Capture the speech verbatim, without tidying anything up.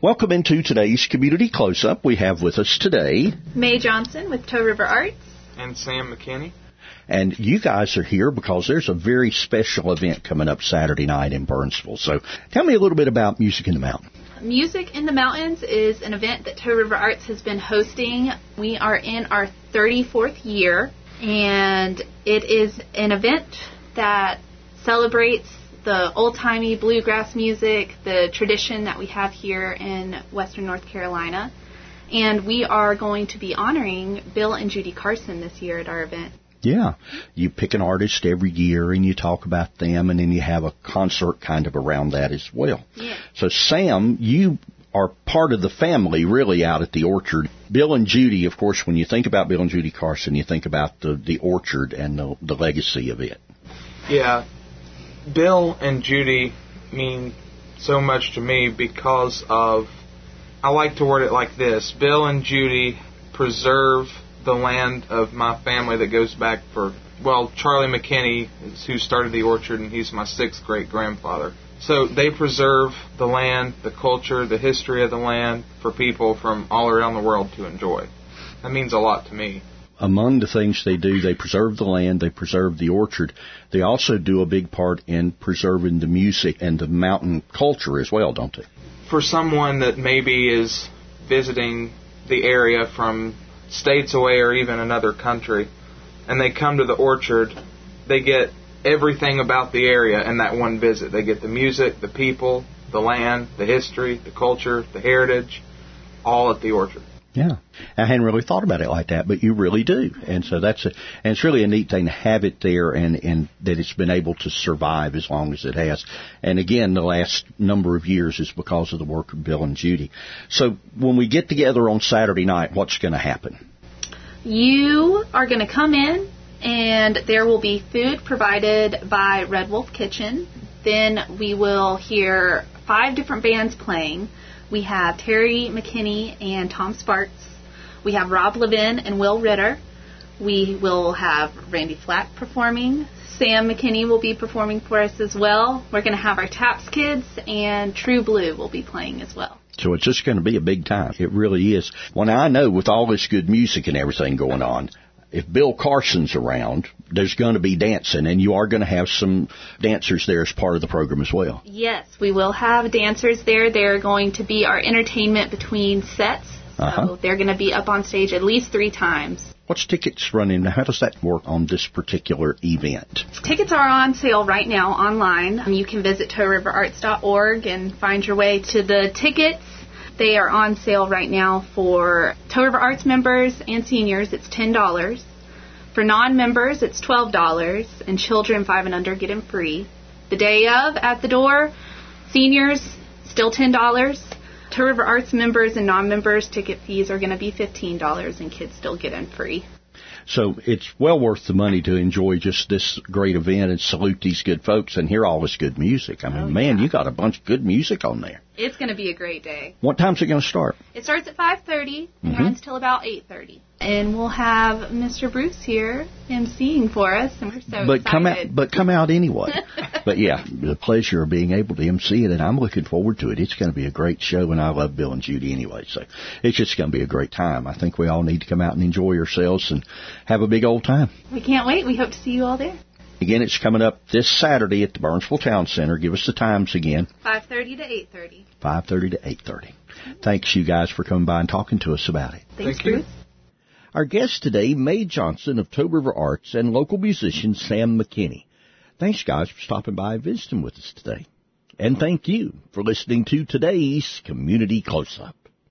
Welcome into today's Community Close-Up. We have with us today Mae Johnson with Toe River Arts. And Sam McKinney. And you guys are here because there's a very special event coming up Saturday night in Burnsville. So tell me a little bit about Music in the Mountain. Music in the Mountains is an event that Toe River Arts has been hosting. We are in our thirty-fourth year, and it is an event that celebrates the old-timey bluegrass music, the tradition that we have here in Western North Carolina. And we are going to be honoring Bill and Judy Carson this year at our event. Yeah. You pick an artist every year and you talk about them, and then you have a concert kind of around that as well. Yeah. So, Sam, you are part of the family really out at the Orchard. Bill and Judy, of course, when you think about Bill and Judy Carson, you think about the, the Orchard and the, the legacy of it. Yeah. Bill and Judy mean so much to me because of, I like to word it like this, Bill and Judy preserve the land of my family that goes back for, well, Charlie McKinney is who started the Orchard, and he's my sixth great-grandfather. So they preserve the land, the culture, the history of the land for people from all around the world to enjoy. That means a lot to me. Among the things they do, they preserve the land, they preserve the orchard. They also do a big part in preserving the music and the mountain culture as well, don't they? For someone that maybe is visiting the area from states away or even another country, and they come to the Orchard, they get everything about the area in that one visit. They get the music, the people, the land, the history, the culture, the heritage, all at the Orchard. Yeah. I hadn't really thought about it like that, but you really do. And so that's a, and it's really a neat thing to have it there, and, and that it's been able to survive as long as it has. And again, the last number of years is because of the work of Bill and Judy. So when we get together on Saturday night, what's going to happen? You are going to come in, and there will be food provided by Red Wolf Kitchen. Then we will hear five different bands playing. We have Terry McKinney and Tom Sparks. We have Rob Levin and Will Ritter. We will have Randy Flack performing. Sam McKinney will be performing for us as well. We're going to have our Taps Kids, and True Blue will be playing as well. So it's just going to be a big time. It really is. Well, now I know with all this good music and everything going on, if Bill Carson's around, there's going to be dancing, and you are going to have some dancers there as part of the program as well. Yes, we will have dancers there. They're going to be our entertainment between sets. So uh-huh. They're going to be up on stage at least three times. What's tickets running? How does that work on this particular event? Tickets are on sale right now online. You can visit toe river arts dot org and find your way to the tickets. They are on sale right now for Toe River Arts members and seniors. It's ten dollars. For non-members, it's twelve dollars, and children five and under get them free. The day of, at the door, seniors, still ten dollars. Toe River Arts members and non-members, ticket fees are going to be fifteen dollars, and kids still get in free. So it's well worth the money to enjoy just this great event and salute these good folks and hear all this good music. I mean, oh, man, yeah. You got a bunch of good music on there. It's going to be a great day. What time's it going to start? It starts at five thirty and mm-hmm. runs till about eight thirty. And we'll have Mister Bruce here emceeing for us, and we're so but excited. Come out, but come out anyway. But, yeah, the pleasure of being able to emcee it, and I'm looking forward to it. It's going to be a great show, and I love Bill and Judy anyway, so it's just going to be a great time. I think we all need to come out and enjoy ourselves and have a big old time. We can't wait. We hope to see you all there. Again, it's coming up this Saturday at the Burnsville Town Center. Give us the times again. five thirty to eight thirty. five thirty to eight thirty. Thanks, you guys, for coming by and talking to us about it. Thanks, Thank Bruce. You. Our guest today, Mae Johnson of Toe River Arts, and local musician Sam McKinney. Thanks, guys, for stopping by and visiting with us today. And thank you for listening to today's Community Close-Up.